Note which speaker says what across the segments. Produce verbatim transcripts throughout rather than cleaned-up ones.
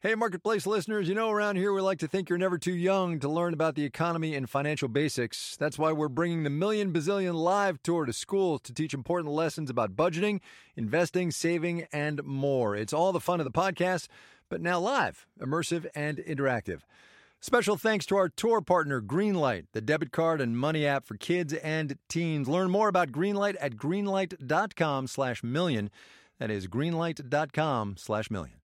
Speaker 1: Hey, Marketplace listeners, you know around here we like to think you're never too young to learn about the economy and financial basics. That's why we're bringing the Million Bazillion Live Tour to schools to teach important lessons about budgeting, investing, saving, and more. It's all the fun of the podcast, but now live, immersive, and interactive. Special thanks to our tour partner, Greenlight, the debit card and money app for kids and teens. Learn more about Greenlight at greenlight.com slash million. That is greenlight.com slash million.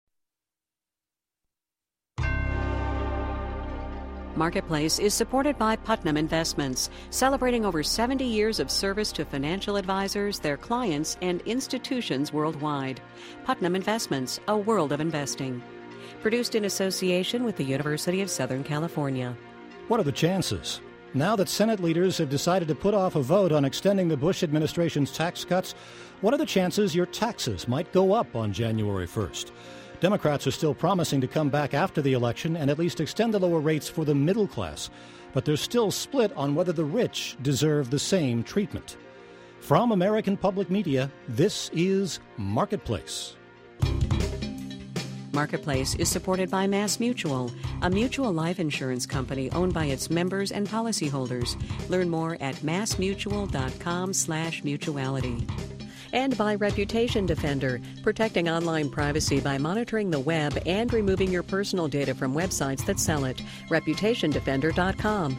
Speaker 2: Marketplace is supported by Putnam Investments, celebrating over seventy years of service to financial advisors, their clients, and institutions worldwide. Putnam Investments, a world of investing. Produced in association with the University of Southern California.
Speaker 3: What are the chances? Now that Senate leaders have decided to put off a vote on extending the Bush administration's tax cuts, what are the chances your taxes might go up on January first? Democrats are still promising to come back after the election and at least extend the lower rates for the middle class, but they're still split on whether the rich deserve the same treatment. From American Public Media, this is Marketplace.
Speaker 2: Marketplace is supported by Mass Mutual, a mutual life insurance company owned by its members and policyholders. Learn more at massmutual.com slash mutuality. And by Reputation Defender, protecting online privacy by monitoring the web and removing your personal data from websites that sell it. reputation defender dot com.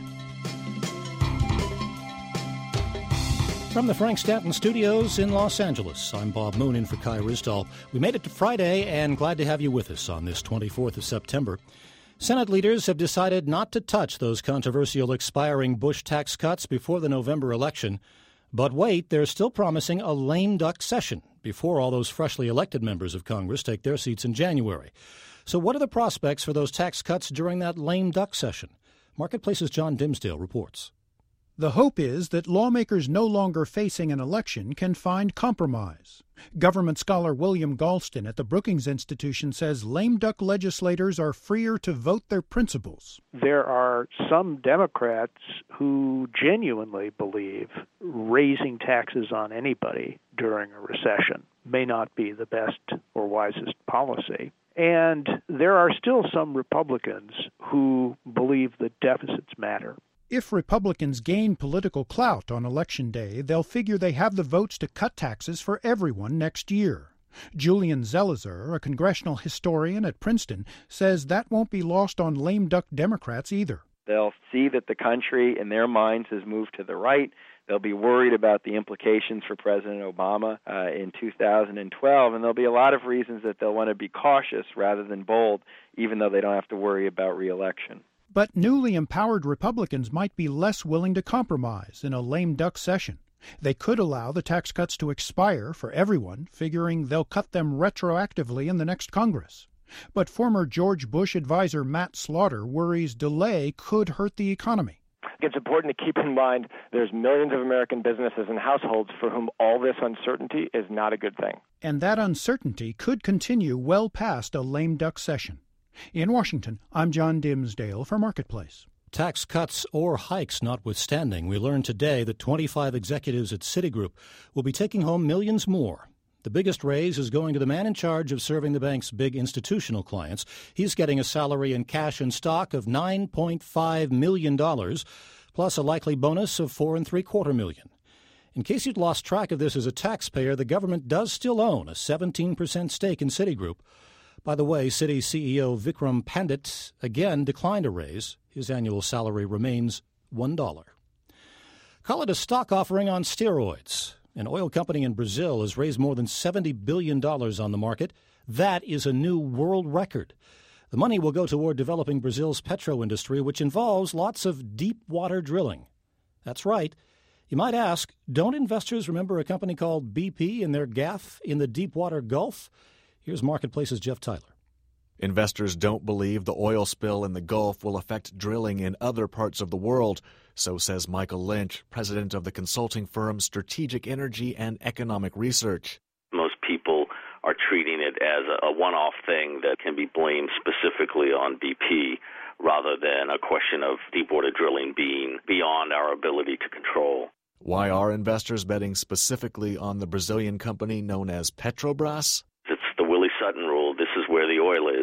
Speaker 3: From the Frank Stanton Studios in Los Angeles, I'm Bob Moon in for Kai Ryssdal. We made it to Friday and glad to have you with us on this twenty-fourth of September. Senate leaders have decided not to touch those controversial expiring Bush tax cuts before the November election. But wait, they're still promising a lame duck session before all those freshly elected members of Congress take their seats in January. So what are the prospects for those tax cuts during that lame duck session? Marketplace's John Dimsdale reports.
Speaker 4: The hope is that lawmakers no longer facing an election can find compromise. Government scholar William Galston at the Brookings Institution says lame duck legislators are freer to vote their principles.
Speaker 5: There are some Democrats who genuinely believe raising taxes on anybody during a recession may not be the best or wisest policy. And there are still some Republicans who believe that deficits matter.
Speaker 4: If Republicans gain political clout on Election Day, they'll figure they have the votes to cut taxes for everyone next year. Julian Zelizer, a congressional historian at Princeton, says that won't be lost on lame duck Democrats either.
Speaker 6: They'll see that the country, in their minds, has moved to the right. They'll be worried about the implications for President Obama uh, in two thousand twelve, and there'll be a lot of reasons that they'll want to be cautious rather than bold, even though they don't have to worry about re-election.
Speaker 4: But newly empowered Republicans might be less willing to compromise in a lame duck session. They could allow the tax cuts to expire for everyone, figuring they'll cut them retroactively in the next Congress. But former George Bush advisor Matt Slaughter worries delay could hurt the economy.
Speaker 7: It's important to keep in mind there's millions of American businesses and households for whom all this uncertainty is not a good thing.
Speaker 4: And that uncertainty could continue well past a lame duck session. In Washington, I'm John Dimsdale for Marketplace.
Speaker 3: Tax cuts or hikes notwithstanding, we learned today that twenty-five executives at Citigroup will be taking home millions more. The biggest raise is going to the man in charge of serving the bank's big institutional clients. He's getting a salary in cash and stock of nine point five million dollars, plus a likely bonus of four and three quarter million. In case you'd lost track of this as a taxpayer, the government does still own a seventeen percent stake in Citigroup. By the way, Citi C E O Vikram Pandit again declined a raise. His annual salary remains one dollar. Call it a stock offering on steroids. An oil company in Brazil has raised more than seventy billion dollars on the market. That is a new world record. The money will go toward developing Brazil's petro industry, which involves lots of deep water drilling. That's right. You might ask, don't investors remember a company called B P and their gaffe in the Deepwater Gulf? Here's Marketplace's Jeff Tyler.
Speaker 8: Investors don't believe the oil spill in the Gulf will affect drilling in other parts of the world. So says Michael Lynch, president of the consulting firm Strategic Energy and Economic Research.
Speaker 9: Most people are treating it as a one-off thing that can be blamed specifically on B P rather than a question of deepwater drilling being beyond our ability to control.
Speaker 8: Why are investors betting specifically on the Brazilian company known as Petrobras?
Speaker 9: It's the Willie Sutton rule. This is where the oil is.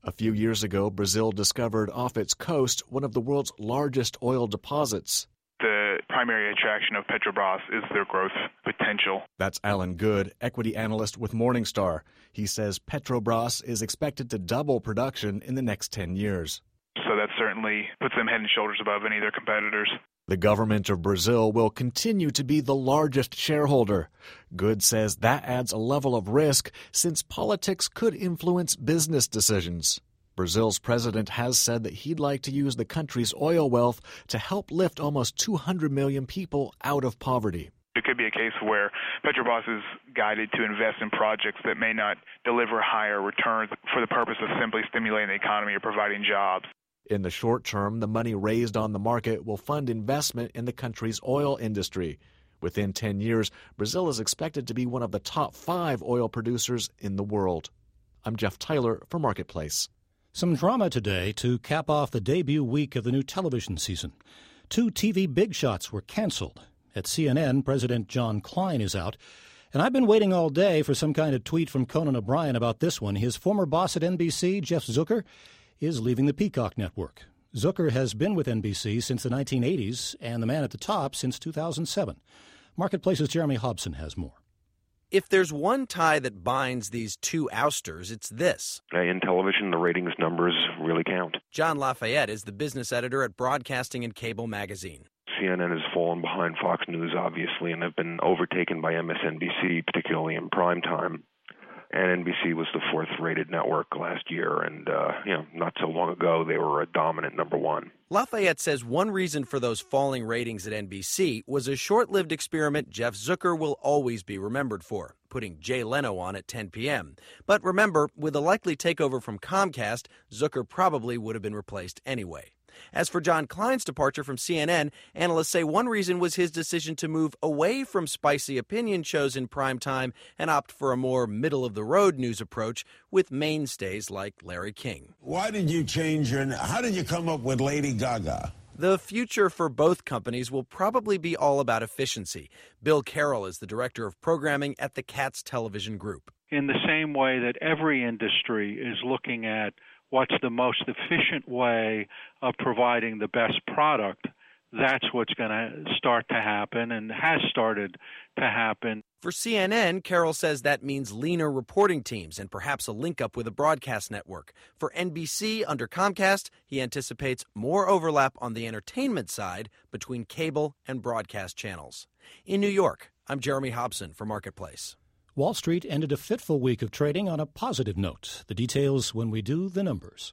Speaker 8: A few years ago, Brazil discovered off its coast one of the world's largest oil deposits.
Speaker 10: The primary attraction of Petrobras is their growth potential.
Speaker 8: That's Alan Good, equity analyst with Morningstar. He says Petrobras is expected to double production in the next ten years.
Speaker 10: So that certainly puts them head and shoulders above any of their competitors.
Speaker 8: The government of Brazil will continue to be the largest shareholder. Good says that adds a level of risk since politics could influence business decisions. Brazil's president has said that he'd like to use the country's oil wealth to help lift almost two hundred million people out of poverty.
Speaker 10: It could be a case where Petrobras is guided to invest in projects that may not deliver higher returns for the purpose of simply stimulating the economy or providing jobs.
Speaker 8: In the short term, the money raised on the market will fund investment in the country's oil industry. Within ten years, Brazil is expected to be one of the top five oil producers in the world. I'm Jeff Tyler for Marketplace.
Speaker 3: Some drama today to cap off the debut week of the new television season. Two T V big shots were canceled. At C N N, President John Klein is out. And I've been waiting all day for some kind of tweet from Conan O'Brien about this one. His former boss at N B C, Jeff Zucker, is leaving the Peacock network. Zucker has been with N B C since the nineteen eighties and the man at the top since two thousand seven. Marketplace's Jeremy Hobson has more.
Speaker 11: If there's one tie that binds these two ousters, it's this.
Speaker 12: In television, the ratings numbers really count.
Speaker 11: John Lafayette is the business editor at Broadcasting and Cable magazine.
Speaker 12: C N N has fallen behind Fox News, obviously, and have been overtaken by M S N B C, particularly in prime time. And N B C was the fourth-rated network last year, and uh, you know, not so long ago, they were a dominant number one.
Speaker 11: Lafayette says one reason for those falling ratings at N B C was a short-lived experiment Jeff Zucker will always be remembered for, putting Jay Leno on at ten p.m. But remember, with a likely takeover from Comcast, Zucker probably would have been replaced anyway. As for John Klein's departure from C N N, analysts say one reason was his decision to move away from spicy opinion shows in prime time and opt for a more middle-of-the-road news approach with mainstays like Larry King.
Speaker 13: Why did you change your... How did you come up with Lady Gaga?
Speaker 11: The future for both companies will probably be all about efficiency. Bill Carroll is the director of programming at the Katz Television Group.
Speaker 14: In the same way that every industry is looking at what's the most efficient way of providing the best product, that's what's going to start to happen and has started to happen.
Speaker 11: For C N N, Carroll says that means leaner reporting teams and perhaps a link-up with a broadcast network. For N B C, under Comcast, he anticipates more overlap on the entertainment side between cable and broadcast channels. In New York, I'm Jeremy Hobson for Marketplace.
Speaker 3: Wall Street ended a fitful week of trading on a positive note. The details when we do the numbers.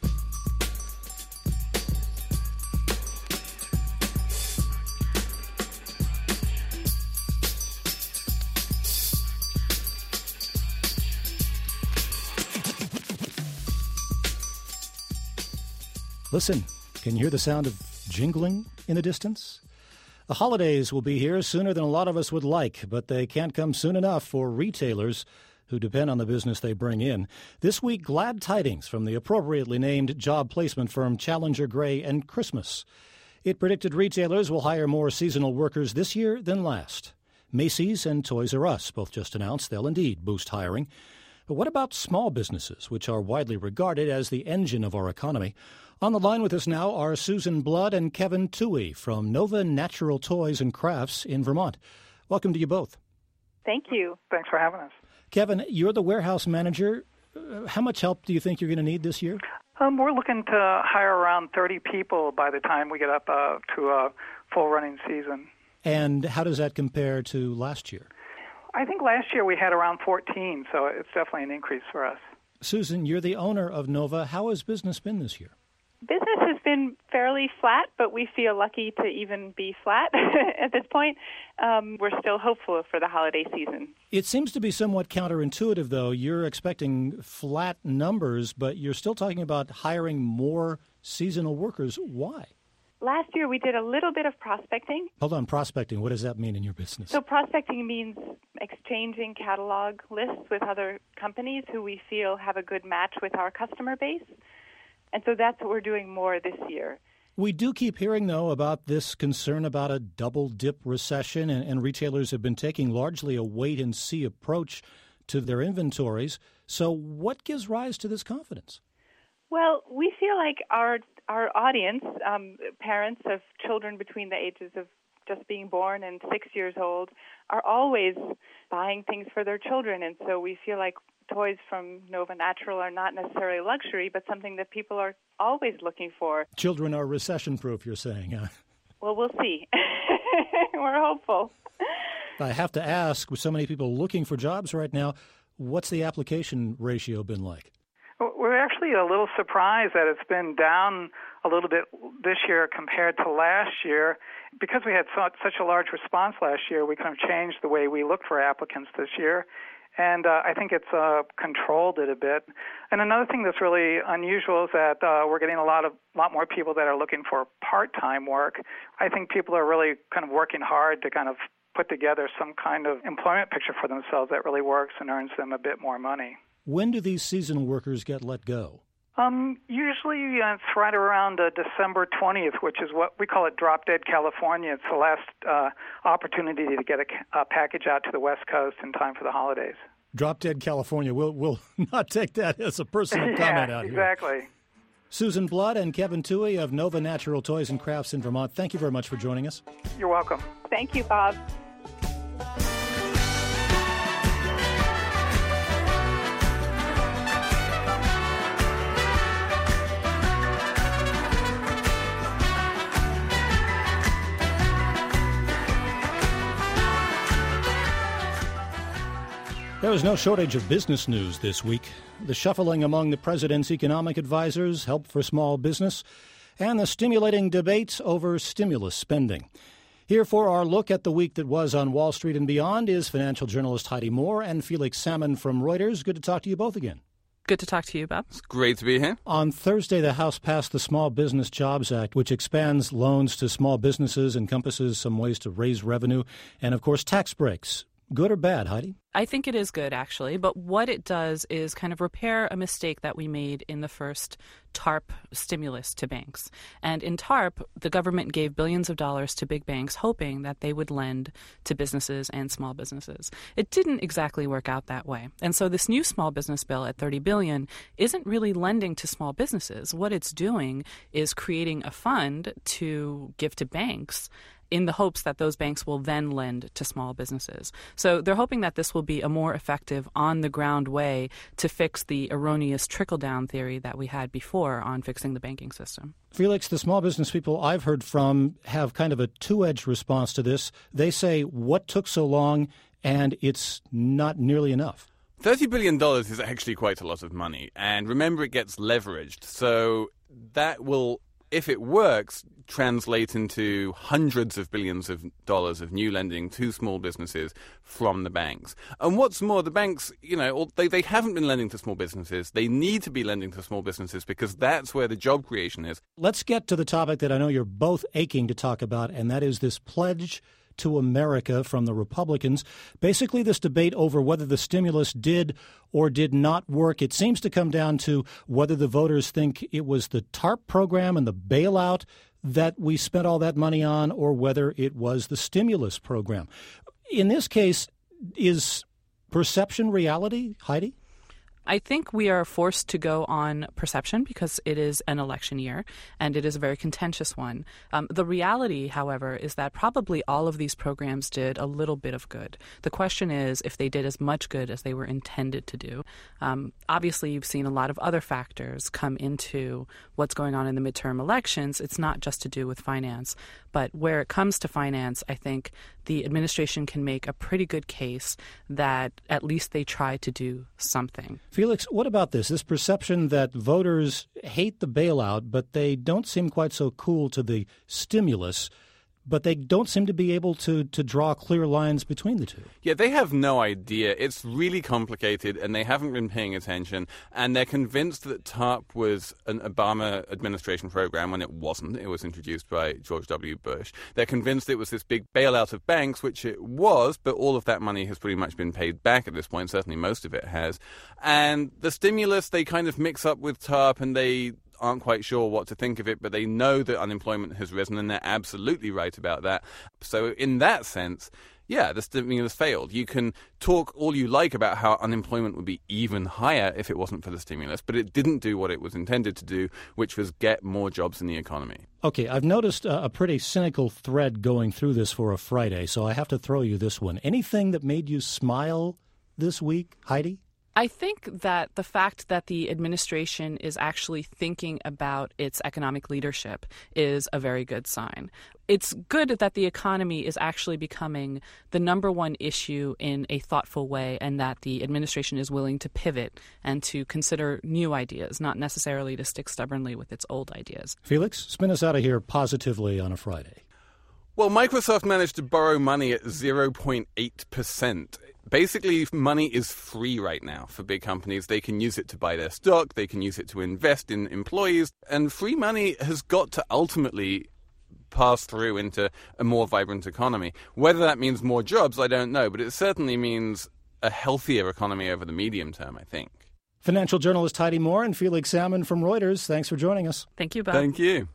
Speaker 3: Listen, can you hear the sound of jingling in the distance? The holidays will be here sooner than a lot of us would like, but they can't come soon enough for retailers who depend on the business they bring in. This week, glad tidings from the appropriately named job placement firm Challenger Gray and Christmas. It predicted retailers will hire more seasonal workers this year than last. Macy's and Toys R Us both just announced they'll indeed boost hiring. But what about small businesses, which are widely regarded as the engine of our economy? On the line with us now are Susan Blood and Kevin Toohey from Nova Natural Toys and Crafts in Vermont. Welcome to you both.
Speaker 15: Thank you. Thanks for having us.
Speaker 3: Kevin, you're the warehouse manager. How much help do you think you're going to need this year?
Speaker 15: Um, we're looking to hire around thirty people by the time we get up uh, to a full running season.
Speaker 3: And how does that compare to last year?
Speaker 15: I think last year we had around fourteen, so it's definitely an increase for us.
Speaker 3: Susan, you're the owner of Nova. How has business been this year?
Speaker 16: Business has been fairly flat, but we feel lucky to even be flat at this point. Um, we're still hopeful for the holiday season.
Speaker 3: It seems to be somewhat counterintuitive, though. You're expecting flat numbers, but you're still talking about hiring more seasonal workers. Why?
Speaker 16: Last year, we did a little bit of prospecting.
Speaker 3: Hold on, prospecting. What does that mean in your business?
Speaker 16: So prospecting means exchanging catalog lists with other companies who we feel have a good match with our customer base. And so that's what we're doing more this year.
Speaker 3: We do keep hearing, though, about this concern about a double-dip recession, and, and retailers have been taking largely a wait-and-see approach to their inventories. So what gives rise to this confidence?
Speaker 16: Well, we feel like our our audience, um, parents of children between the ages of just being born and six years old, are always buying things for their children. And so we feel like toys from Nova Natural are not necessarily luxury, but something that people are always looking for.
Speaker 3: Children are recession-proof, you're saying, huh?
Speaker 16: Well, we'll see. We're hopeful.
Speaker 3: I have to ask, with so many people looking for jobs right now, what's the application ratio been like?
Speaker 15: We're actually a little surprised that it's been down a little bit this year compared to last year. Because we had such a large response last year, we kind of changed the way we look for applicants this year. And uh, I think it's uh, controlled it a bit. And another thing that's really unusual is that uh, we're getting a lot of lot more people that are looking for part-time work. I think people are really kind of working hard to kind of put together some kind of employment picture for themselves that really works and earns them a bit more money.
Speaker 3: When do these seasonal workers get let go?
Speaker 15: Um, usually uh, it's right around uh, December twentieth, which is what we call it Drop Dead California. It's the last uh, opportunity to get a, a package out to the West Coast in time for the holidays.
Speaker 3: Drop Dead California. We'll, we'll not take that as a personal
Speaker 15: yeah,
Speaker 3: comment out
Speaker 15: exactly.
Speaker 3: here. Susan Blood and Kevin Toohey of Nova Natural Toys and Crafts in Vermont, thank you very much for joining us.
Speaker 15: You're welcome.
Speaker 16: Thank you, Bob.
Speaker 3: There is no shortage of business news this week. The shuffling among the president's economic advisors, help for small business, and the stimulating debates over stimulus spending. Here for our look at the week that was on Wall Street and beyond is financial journalist Heidi Moore and Felix Salmon from Reuters. Good to talk to you both again.
Speaker 17: Good to talk to you, Bob.
Speaker 18: It's great to be here.
Speaker 3: On Thursday, the House passed the Small Business Jobs Act, which expands loans to small businesses, encompasses some ways to raise revenue, and, of course, tax breaks. Good or bad, Heidi?
Speaker 17: I think it is good, actually. But what it does is kind of repair a mistake that we made in the first TARP stimulus to banks. And in TARP, the government gave billions of dollars to big banks, hoping that they would lend to businesses and small businesses. It didn't exactly work out that way. And so this new small business bill at thirty billion dollars isn't really lending to small businesses. What it's doing is creating a fund to give to banks in the hopes that those banks will then lend to small businesses. So they're hoping that this will be a more effective on-the-ground way to fix the erroneous trickle-down theory that we had before on fixing the banking system.
Speaker 3: Felix, the small business people I've heard from have kind of a two-edged response to this. They say, what took so long, and it's not nearly enough.
Speaker 18: thirty billion dollars is actually quite a lot of money. And remember, it gets leveraged. So that will, if it works, translate into hundreds of billions of dollars of new lending to small businesses from the banks. And what's more, the banks, you know, they, they haven't been lending to small businesses. They need to be lending to small businesses because that's where the job creation is.
Speaker 3: Let's get to the topic that I know you're both aching to talk about, and that is this pledge to America from the Republicans. Basically, this debate over whether the stimulus did or did not work. It seems to come down to whether the voters think it was the TARP program and the bailout that we spent all that money on, or whether it was the stimulus program. In this case, is perception reality, Heidi?
Speaker 17: I think we are forced to go on perception because it is an election year and it is a very contentious one. Um, the reality, however, is that probably all of these programs did a little bit of good. The question is if they did as much good as they were intended to do. Um, obviously, you've seen a lot of other factors come into what's going on in the midterm elections. It's not just to do with finance. But where it comes to finance, I think the administration can make a pretty good case that at least they tried to do something.
Speaker 3: Felix, what about this? This perception that voters hate the bailout, but they don't seem quite so cool to the stimulus, but they don't seem to be able to, to draw clear lines between the two.
Speaker 18: Yeah, they have no idea. It's really complicated, and they haven't been paying attention. And they're convinced that TARP was an Obama administration program when it wasn't. It was introduced by George W. Bush. They're convinced it was this big bailout of banks, which it was, but all of that money has pretty much been paid back at this point. Certainly most of it has. And the stimulus, they kind of mix up with TARP, and they aren't quite sure what to think of it, but they know that unemployment has risen, and they're absolutely right about that. So in that sense, Yeah, the stimulus failed. You can talk all you like about how unemployment would be even higher if it wasn't for the stimulus, but it didn't do what it was intended to do, which was get more jobs in the economy.
Speaker 3: Okay, I've noticed a, a pretty cynical thread going through this for a Friday, so I have to throw you this one. Anything that made you smile this week, Heidi?
Speaker 17: I think that the fact that the administration is actually thinking about its economic leadership is a very good sign. It's good that the economy is actually becoming the number one issue in a thoughtful way, and that the administration is willing to pivot and to consider new ideas, not necessarily to stick stubbornly with its old ideas.
Speaker 3: Felix, spin us out of here positively on a Friday.
Speaker 18: Well, Microsoft managed to borrow money at zero point eight percent. Basically, money is free right now for big companies. They can use it to buy their stock, they can use it to invest in employees, and free money has got to ultimately pass through into a more vibrant economy. Whether that means more jobs, I don't know, but it certainly means a healthier economy over the medium term, I think.
Speaker 3: Financial journalist Heidi Moore and Felix Salmon from Reuters, thanks for joining us.
Speaker 17: Thank you, Bob.
Speaker 18: Thank you.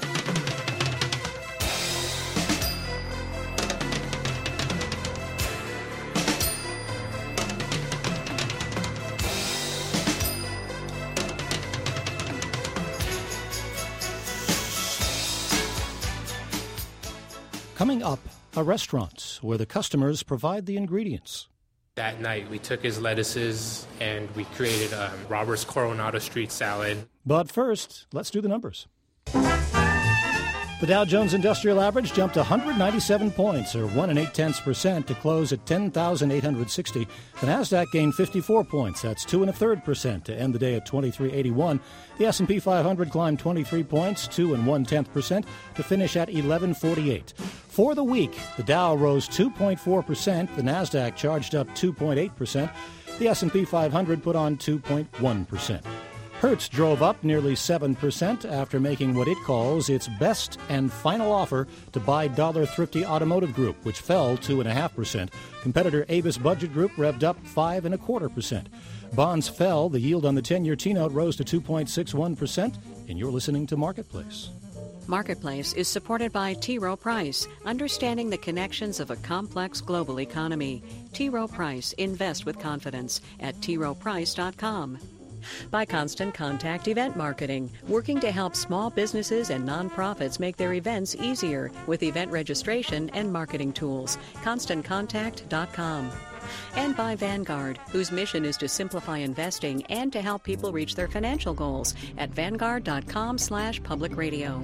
Speaker 3: Coming up, a restaurant where the customers provide the ingredients.
Speaker 19: That night, we took his lettuces and we created um, Robert's Coronado Street salad.
Speaker 3: But first, let's do the numbers. The Dow Jones Industrial Average jumped one hundred ninety-seven points, or one and eight tenths percent, to close at ten thousand eight hundred sixty. The Nasdaq gained fifty-four points. That's two and a third percent to end the day at twenty-three eighty-one. The S and P five hundred climbed twenty-three points, two and one tenth percent, to finish at eleven forty-eight. For the week, the Dow rose two point four percent. The Nasdaq charged up two point eight percent. The S and P five hundred put on two point one percent. Hertz drove up nearly seven percent after making what it calls its best and final offer to buy Dollar Thrifty Automotive Group, which fell two point five percent. Competitor Avis Budget Group revved up five point two quarter percent. Bonds fell. The yield on the ten-year T-note rose to two point six one percent. And you're listening to Marketplace.
Speaker 2: Marketplace is supported by T. Rowe Price, understanding the connections of a complex global economy. T. Rowe Price, invest with confidence at t rowe price dot com. By Constant Contact Event Marketing, working to help small businesses and nonprofits make their events easier with event registration and marketing tools. constant contact dot com. And by Vanguard, whose mission is to simplify investing and to help people reach their financial goals at vanguard dot com slash public radio.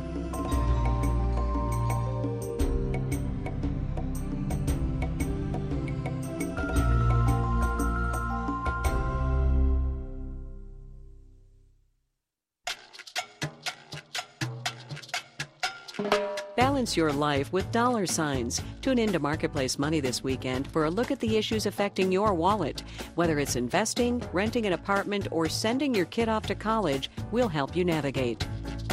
Speaker 2: Balance your life with dollar signs. Tune into Marketplace Money this weekend for a look at the issues affecting your wallet. Whether it's investing, renting an apartment, or sending your kid off to college, we'll help you navigate.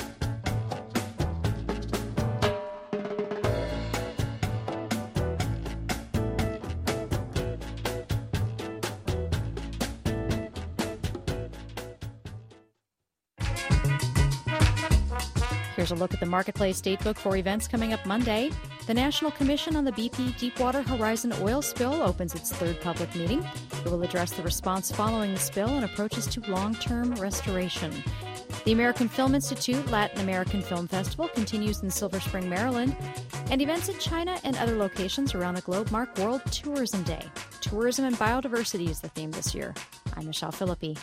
Speaker 20: Here's a look at the Marketplace Datebook for events coming up Monday. The National Commission on the B P Deepwater Horizon oil spill opens its third public meeting. It will address the response following the spill and approaches to long-term restoration. The American Film Institute Latin American Film Festival continues in Silver Spring, Maryland. And events in China and other locations around the globe mark World Tourism Day. Tourism and biodiversity is the theme this year. I'm Michelle Philippi.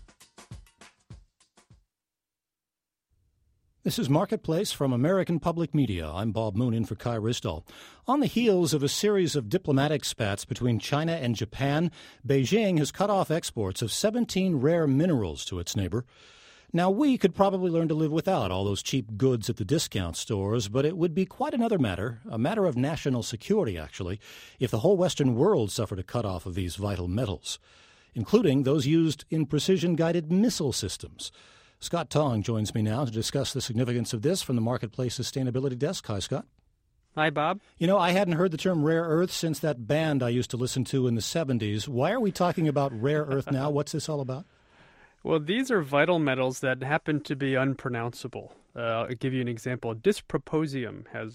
Speaker 3: This is Marketplace from American Public Media. I'm Bob Moon in for Kai Risdall. On the heels of a series of diplomatic spats between China and Japan, Beijing has cut off exports of seventeen rare minerals to its neighbor. Now, we could probably learn to live without all those cheap goods at the discount stores, but it would be quite another matter, a matter of national security, actually, if the whole Western world suffered a cut-off of these vital metals, including those used in precision-guided missile systems. Scott Tong joins me now to discuss the significance of this from the Marketplace Sustainability Desk. Hi, Scott.
Speaker 21: Hi, Bob.
Speaker 3: You know, I hadn't heard the term rare earth since that band I used to listen to in the seventies. Why are we talking about rare earth now? What's this all about?
Speaker 21: Well, these are vital metals that happen to be unpronounceable. Uh, I'll give you an example. Dysprosium has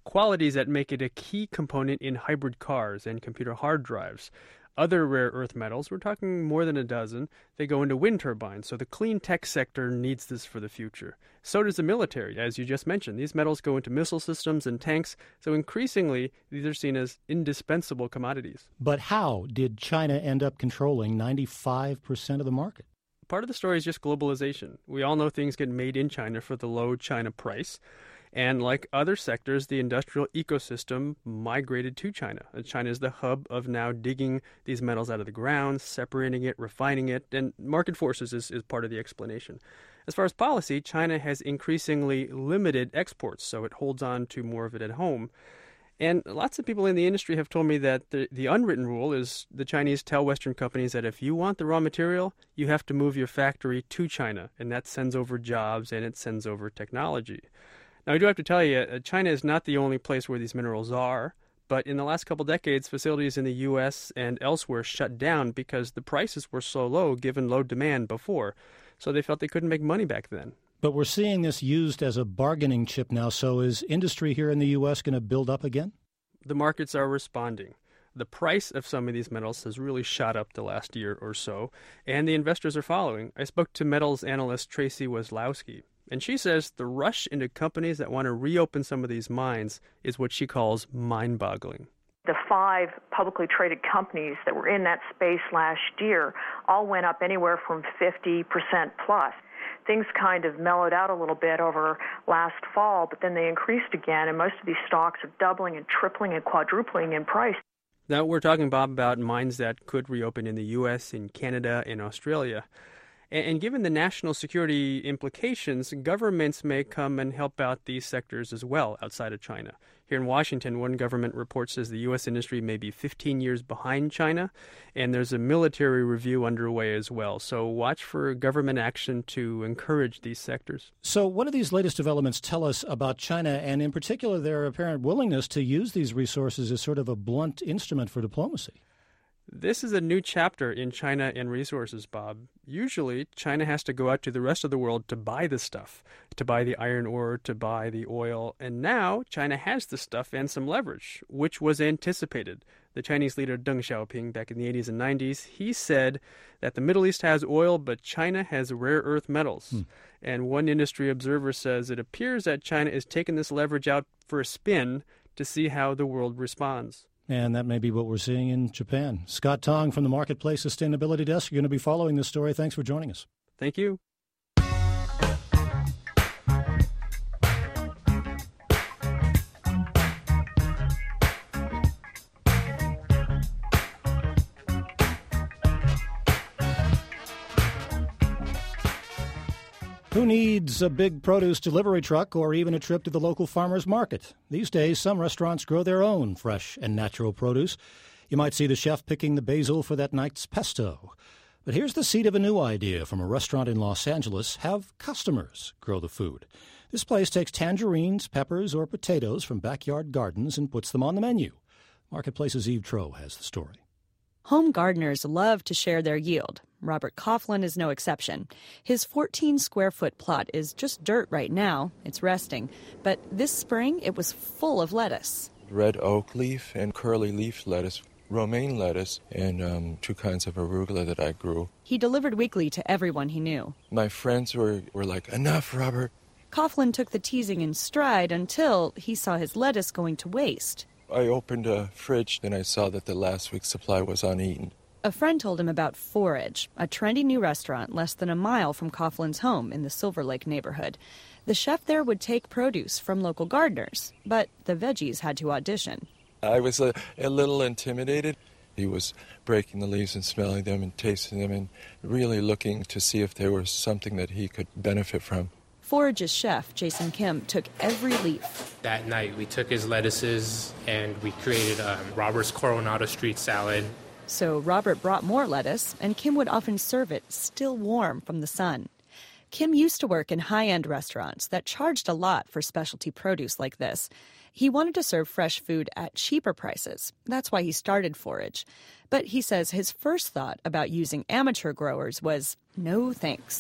Speaker 21: qualities that make it a key component in hybrid cars and computer hard drives. Other rare earth metals, we're talking more than a dozen, they go into wind turbines, so the clean tech sector needs this for the future. So does the military, as you just mentioned. These metals go into missile systems and tanks, so increasingly these are seen as indispensable commodities.
Speaker 3: But how did China end up controlling ninety-five percent of the market?
Speaker 21: Part of the story is just globalization. We all know things get made in China for the low China price. And like other sectors, the industrial ecosystem migrated to China. China is the hub of now digging these metals out of the ground, separating it, refining it, and market forces is, is part of the explanation. As far as policy, China has increasingly limited exports, so it holds on to more of it at home. And lots of people in the industry have told me that the, the unwritten rule is the Chinese tell Western companies that if you want the raw material, you have to move your factory to China, and that sends over jobs and it sends over technology. Now, I do have to tell you, China is not the only place where these minerals are, but in the last couple decades, facilities in the U S and elsewhere shut down because the prices were so low given low demand before, so they felt they couldn't make money back then.
Speaker 3: But we're seeing this used as a bargaining chip now, so is industry here in the U S going to build up again?
Speaker 21: The markets are responding. The price of some of these metals has really shot up the last year or so, and the investors are following. I spoke to metals analyst Tracy Weslowski. And she says the rush into companies that want to reopen some of these mines is what she calls mind-boggling.
Speaker 1: The five publicly traded companies that were in that space last year all went up anywhere from fifty percent plus. Things kind of mellowed out a little bit over last fall, but then they increased again, and most of these stocks are doubling and tripling and quadrupling in price.
Speaker 21: Now, we're talking, Bob, about mines that could reopen in the U S, in Canada, in Australia. And given the national security implications, governments may come and help out these sectors as well outside of China. Here in Washington, one government report says the U S industry may be fifteen years behind China, and there's a military review underway as well. So watch for government action to encourage these sectors.
Speaker 3: So what do these latest developments tell us about China, and in particular their apparent willingness to use these resources as sort of a blunt instrument for diplomacy?
Speaker 21: This is a new chapter in China and resources, Bob. Usually, China has to go out to the rest of the world to buy the stuff, to buy the iron ore, to buy the oil. And now, China has the stuff and some leverage, which was anticipated. The Chinese leader Deng Xiaoping, back in the eighties and nineties, he said that the Middle East has oil, but China has rare earth metals. Hmm. And one industry observer says it appears that China is taking this leverage out for a spin to see how the world responds.
Speaker 3: And that may be what we're seeing in Japan. Scott Tong from the Marketplace Sustainability Desk. You're going to be following this story. Thanks for joining us.
Speaker 21: Thank you.
Speaker 3: Who needs a big produce delivery truck or even a trip to the local farmer's market? These days, some restaurants grow their own fresh and natural produce. You might see the chef picking the basil for that night's pesto. But here's the seed of a new idea from a restaurant in Los Angeles: have customers grow the food. This place takes tangerines, peppers, or potatoes from backyard gardens and puts them on the menu. Marketplace's Eve Tro has the story.
Speaker 22: Home gardeners love to share their yield. Robert Coughlin is no exception. His fourteen-square-foot plot is just dirt right now. It's resting. But this spring, it was full of lettuce.
Speaker 23: Red oak leaf and curly leaf lettuce, romaine lettuce, and um, two kinds of arugula that I grew.
Speaker 22: He delivered weekly to everyone he knew.
Speaker 23: My friends were, were like, "Enough, Robert."
Speaker 22: Coughlin took the teasing in stride until he saw his lettuce going to waste.
Speaker 23: I opened a fridge, and I saw that the last week's supply was uneaten.
Speaker 22: A friend told him about Forage, a trendy new restaurant less than a mile from Coughlin's home in the Silver Lake neighborhood. The chef there would take produce from local gardeners, but the veggies had to audition.
Speaker 23: I was a, a little intimidated. He was breaking the leaves and smelling them and tasting them and really looking to see if there was something that he could benefit from.
Speaker 22: Forage's chef, Jason Kim, took every leaf.
Speaker 19: That night, we took his lettuces and we created um, Robert's Coronado Street salad.
Speaker 22: So Robert brought more lettuce, and Kim would often serve it still warm from the sun. Kim used to work in high-end restaurants that charged a lot for specialty produce like this. He wanted to serve fresh food at cheaper prices. That's why he started Forage. But he says his first thought about using amateur growers was no thanks.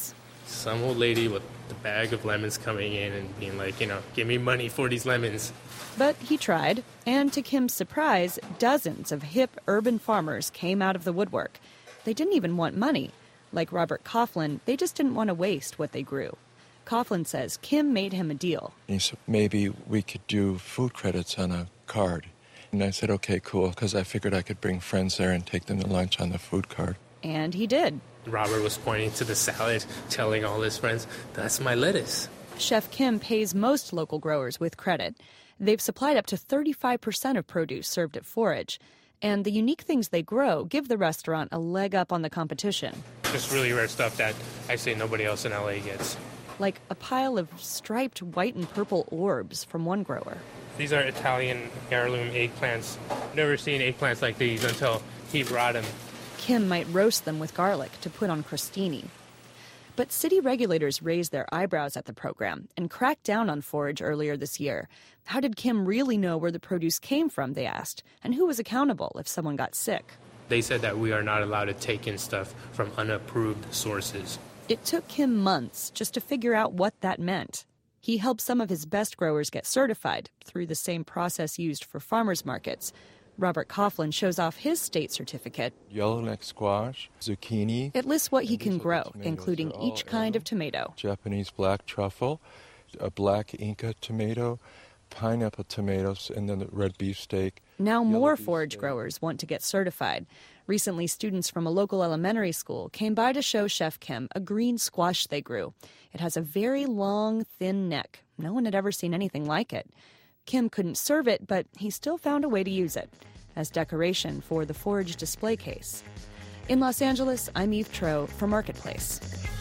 Speaker 19: some old lady with the bag of lemons coming in and being like, you know, give me money for these lemons.
Speaker 22: But he tried, and to Kim's surprise, dozens of hip urban farmers came out of the woodwork. They didn't even want money. Like Robert Coughlin, they just didn't want to waste what they grew. Coughlin says Kim made him a deal.
Speaker 23: He said, maybe we could do food credits on a card. And I said, okay, cool, because I figured I could bring friends there and take them to lunch on the food card.
Speaker 22: And he did.
Speaker 19: Robert was pointing to the salad, telling all his friends, that's my lettuce.
Speaker 22: Chef Kim pays most local growers with credit. They've supplied up to thirty-five percent of produce served at Forage. And the unique things they grow give the restaurant a leg up on the competition.
Speaker 19: Just really rare stuff that I say nobody else in L A gets.
Speaker 22: Like a pile of striped white and purple orbs from one grower.
Speaker 19: These are Italian heirloom eggplants. Never seen eggplants like these until he brought them.
Speaker 22: Kim might roast them with garlic to put on crostini. But city regulators raised their eyebrows at the program and cracked down on Forage earlier this year. How did Kim really know where the produce came from, they asked, and who was accountable if someone got sick?
Speaker 19: They said that we are not allowed to take in stuff from unapproved sources.
Speaker 22: It took Kim months just to figure out what that meant. He helped some of his best growers get certified through the same process used for farmers markets. Robert Coughlin shows off his state certificate.
Speaker 23: Yellowneck squash, zucchini.
Speaker 22: It lists what he can grow, including each kind of tomato.
Speaker 23: Japanese black truffle, a black Inca tomato, pineapple tomatoes, and then the red beefsteak.
Speaker 22: Now more Forage growers want to get certified. Recently, students from a local elementary school came by to show Chef Kim a green squash they grew. It has a very long, thin neck. No one had ever seen anything like it. Kim couldn't serve it, but he still found a way to use it as decoration for the Forage display case. In Los Angeles, I'm Eve Tro for Marketplace.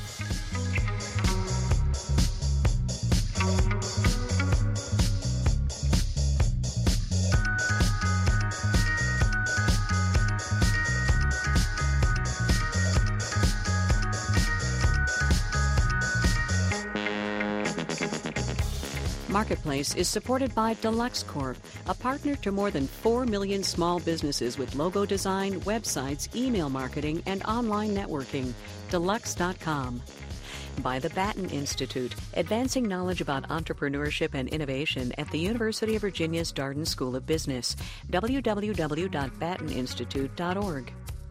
Speaker 2: Marketplace is supported by Deluxe Corp, a partner to more than four million small businesses with logo design, websites, email marketing, and online networking. Deluxe dot com. By the Batten Institute, advancing knowledge about entrepreneurship and innovation at the University of Virginia's Darden School of Business. w w w dot batten institute dot org.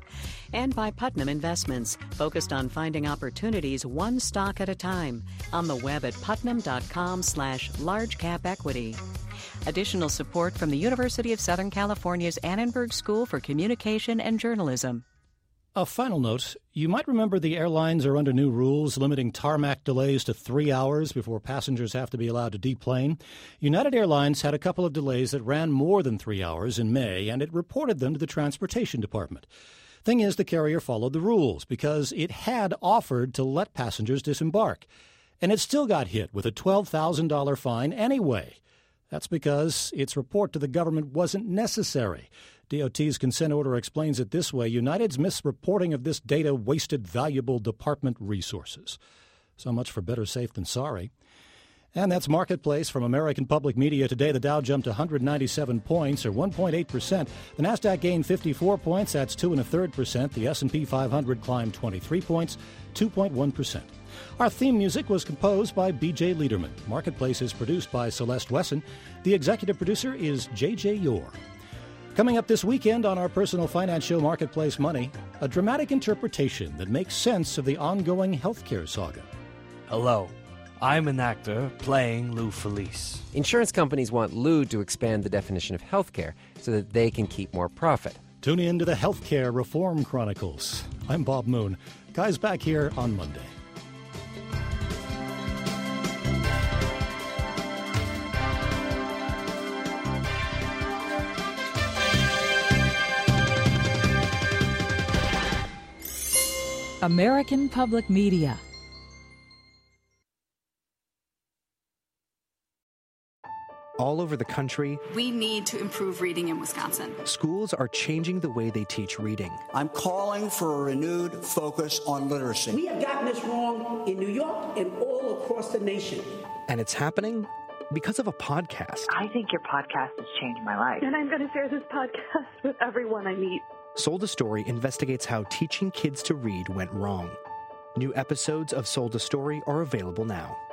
Speaker 2: And by Putnam Investments, focused on finding opportunities one stock at a time, on the web at putnam.com slash large cap equity. Additional support from the University of Southern California's Annenberg School for Communication and Journalism.
Speaker 3: A final note, you might remember the airlines are under new rules limiting tarmac delays to three hours before passengers have to be allowed to deplane. United Airlines had a couple of delays that ran more than three hours in May, and it reported them to the Transportation Department. Thing is, the carrier followed the rules because it had offered to let passengers disembark, and it still got hit with a twelve thousand dollars fine anyway. That's because its report to the government wasn't necessary. D O T's consent order explains it this way: United's misreporting of this data wasted valuable department resources. So much for better safe than sorry. And that's Marketplace from American Public Media. Today, the Dow jumped one hundred ninety-seven points, or one point eight percent. The Nasdaq gained fifty-four points. That's two and a third percent. The S and P five hundred climbed twenty-three points, two point one percent. Our theme music was composed by B J Liederman. Marketplace is produced by Celeste Wesson. The executive producer is J J Yore. Coming up this weekend on our personal finance show, Marketplace Money, a dramatic interpretation that makes sense of the ongoing healthcare saga.
Speaker 5: Hello. I'm an actor playing Lou Felice.
Speaker 6: Insurance companies want Lou to expand the definition of healthcare so that they can keep more profit.
Speaker 3: Tune in to the Healthcare Reform Chronicles. I'm Bob Moon. Guys, back here on Monday.
Speaker 7: American Public Media.
Speaker 24: All over the country,
Speaker 25: we need to improve reading in Wisconsin.
Speaker 24: Schools are changing the way they teach reading.
Speaker 26: I'm calling for a renewed focus on literacy.
Speaker 27: We have gotten this wrong in New York and all across the nation.
Speaker 24: And it's happening because of a podcast.
Speaker 28: I think your podcast has changed my life.
Speaker 29: And I'm going to share this podcast with everyone I meet.
Speaker 24: Sold a Story investigates how teaching kids to read went wrong. New episodes of Sold a Story are available now.